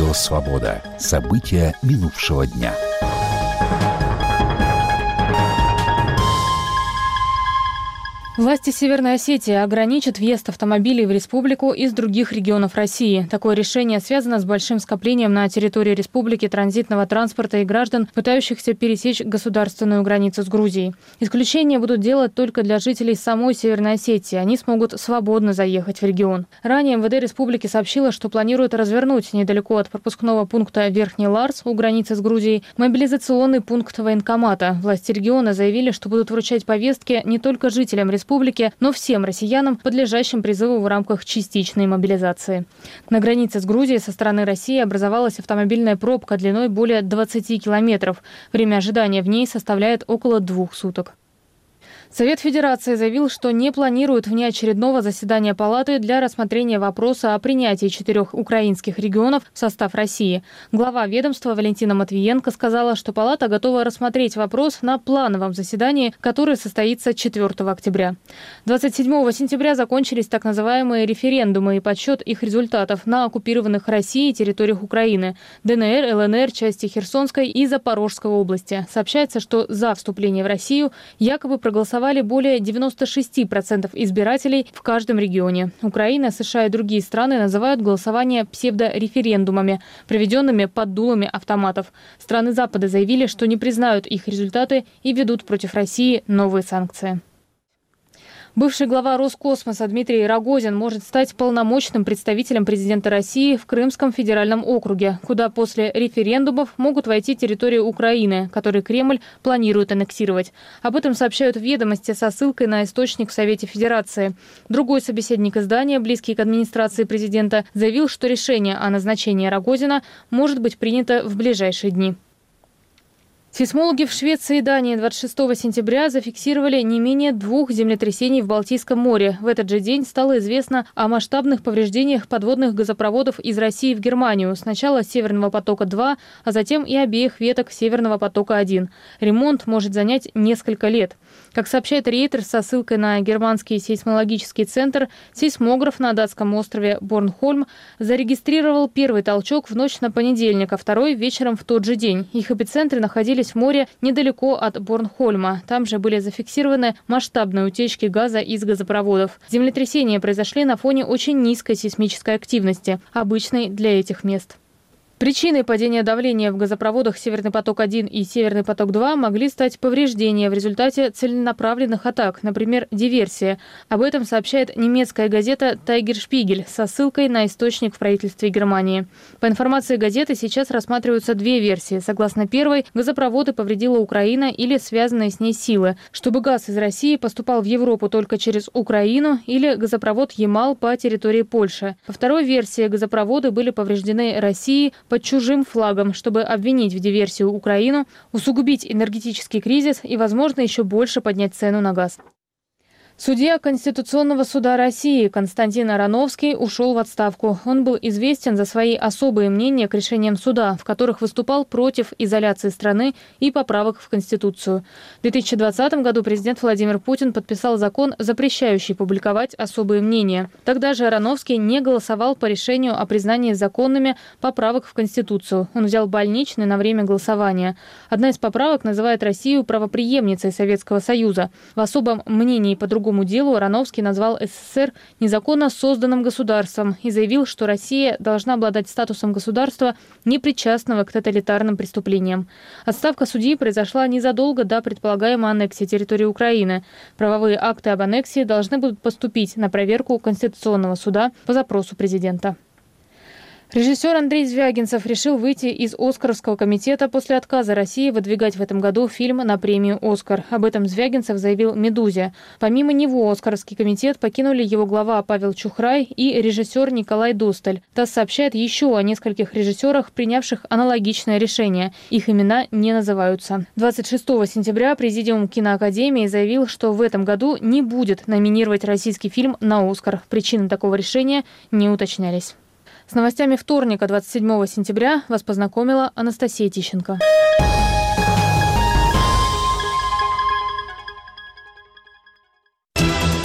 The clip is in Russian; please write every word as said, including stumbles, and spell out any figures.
Радио «Свобода». События минувшего дня. Власти Северной Осетии ограничат въезд автомобилей в республику из других регионов России. Такое решение связано с большим скоплением на территории республики транзитного транспорта и граждан, пытающихся пересечь государственную границу с Грузией. Исключения будут делать только для жителей самой Северной Осетии. Они смогут свободно заехать в регион. Ранее эм вэ дэ республики сообщило, что планирует развернуть недалеко от пропускного пункта Верхний Ларс у границы с Грузией мобилизационный пункт военкомата. Власти региона заявили, что будут вручать повестки не только жителям республики, республики, но всем россиянам, подлежащим призыву в рамках частичной мобилизации. На границе с Грузией со стороны России образовалась автомобильная пробка длиной более двадцати километров. Время ожидания в ней составляет около двух суток. Совет Федерации заявил, что не планирует внеочередного заседания Палаты для рассмотрения вопроса о принятии четырех украинских регионов в состав России. Глава ведомства Валентина Матвиенко сказала, что Палата готова рассмотреть вопрос на плановом заседании, которое состоится четвёртого октября. двадцать седьмого сентября закончились так называемые референдумы и подсчет их результатов на оккупированных Россией территориях Украины – дэ эн эр, эл эн эр, части Херсонской и Запорожской области. Сообщается, что за вступление в Россию якобы проголосовали более девяноста шести процентов избирателей в каждом регионе. Украина, США и другие страны называют голосование псевдореферендумами, проведенными под дулами автоматов. Страны Запада заявили, что не признают их результаты и ведут против России новые санкции. Бывший глава Роскосмоса Дмитрий Рогозин может стать полномочным представителем президента России в Крымском федеральном округе, куда после референдумов могут войти территории Украины, которые Кремль планирует аннексировать. Об этом сообщают в «Ведомости» со ссылкой на источник в Совете Федерации. Другой собеседник издания, близкий к администрации президента, заявил, что решение о назначении Рогозина может быть принято в ближайшие дни. Сейсмологи в Швеции и Дании двадцать шестого сентября зафиксировали не менее двух землетрясений в Балтийском море. В этот же день стало известно о масштабных повреждениях подводных газопроводов из России в Германию. Сначала Северного потока-два, а затем и обеих веток Северного потока-один. Ремонт может занять несколько лет. Как сообщает Reuters со ссылкой на германский сейсмологический центр, сейсмограф на датском острове Борнхольм зарегистрировал первый толчок в ночь на понедельник, а второй вечером в тот же день. Их эпицентры находились в море недалеко от Борнхольма. Там же были зафиксированы масштабные утечки газа из газопроводов. Землетрясения произошли на фоне очень низкой сейсмической активности, обычной для этих мест. Причиной падения давления в газопроводах «Северный поток-один» и «Северный поток-два» могли стать повреждения в результате целенаправленных атак, например, диверсия. Об этом сообщает немецкая газета «Тайгершпигель» со ссылкой на источник в правительстве Германии. По информации газеты, сейчас рассматриваются две версии. Согласно первой, газопроводы повредила Украина или связанные с ней силы, чтобы газ из России поступал в Европу только через Украину, или газопровод Ямал по территории Польши. По второй версии, газопроводы были повреждены Россией под чужим флагом, чтобы обвинить в диверсии Украину, усугубить энергетический кризис и, возможно, еще больше поднять цену на газ. Судья Конституционного суда России Константин Ароновский ушел в отставку. Он был известен за свои особые мнения к решениям суда, в которых выступал против изоляции страны и поправок в Конституцию. В две тысячи двадцатом году президент Владимир Путин подписал закон, запрещающий публиковать особые мнения. Тогда же Ароновский не голосовал по решению о признании законными поправок в Конституцию. Он взял больничный на время голосования. Одна из поправок называет Россию правопреемницей Советского Союза. В особом мнении по другому делу Ароновский назвал эс эс эс эр незаконно созданным государством и заявил, что Россия должна обладать статусом государства, непричастного к тоталитарным преступлениям. Отставка судьи произошла незадолго до предполагаемой аннексии территории Украины. Правовые акты об аннексии должны будут поступить на проверку Конституционного суда по запросу президента. Режиссер Андрей Звягинцев решил выйти из Оскаровского комитета после отказа России выдвигать в этом году фильм на премию «Оскар». Об этом Звягинцев заявил «Медузе». Помимо него Оскаровский комитет покинули его глава Павел Чухрай и режиссер Николай Досталь. ТАСС сообщает еще о нескольких режиссерах, принявших аналогичное решение. Их имена не называются. двадцать шестого сентября Президиум киноакадемии заявил, что в этом году не будет номинировать российский фильм на «Оскар». Причины такого решения не уточнялись. С новостями вторника, двадцать седьмого сентября, вас познакомила Анастасия Тищенко.